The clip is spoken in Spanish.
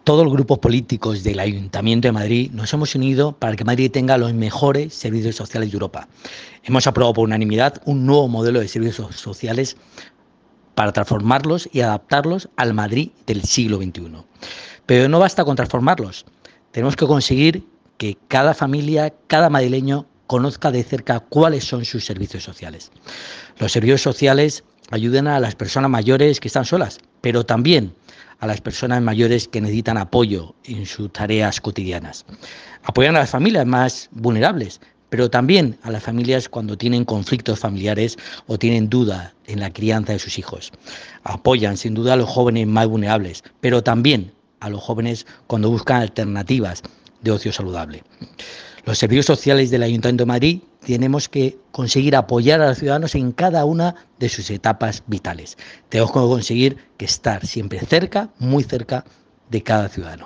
Todos los grupos políticos del Ayuntamiento de Madrid nos hemos unido para que Madrid tenga los mejores servicios sociales de Europa. Hemos aprobado por unanimidad un nuevo modelo de servicios sociales para transformarlos y adaptarlos al Madrid del siglo XXI. Pero no basta con transformarlos. Tenemos que conseguir que cada familia, cada madrileño conozca de cerca cuáles son sus servicios sociales. Los servicios sociales ayudan a las personas mayores que están solas, pero también a las personas mayores que necesitan apoyo en sus tareas cotidianas. Apoyan a las familias más vulnerables, pero también a las familias cuando tienen conflictos familiares o tienen duda en la crianza de sus hijos. Apoyan sin duda a los jóvenes más vulnerables, pero también a los jóvenes cuando buscan alternativas de ocio saludable. Los servicios sociales del Ayuntamiento de Madrid tenemos que conseguir apoyar a los ciudadanos en cada una de sus etapas vitales. Tenemos que conseguir estar siempre cerca, muy cerca de cada ciudadano.